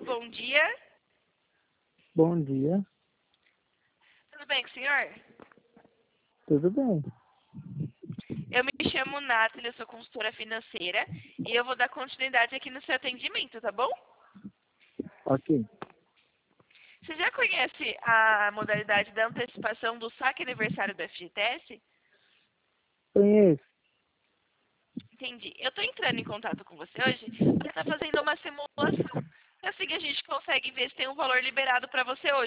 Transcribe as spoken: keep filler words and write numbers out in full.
bom dia. Bom dia, Tudo bem com o senhor? tudo bem? Eu me chamo Nathalie, eu sou consultora financeira e eu vou dar continuidade aqui no seu atendimento, tá bom? Ok. Você já conhece a modalidade da antecipação do saque aniversário do F G T S? Conheço. Entendi. Eu estou entrando em contato com você hoje para estar fazendo uma simulação. É assim que a gente consegue ver se tem um valor liberado para você hoje.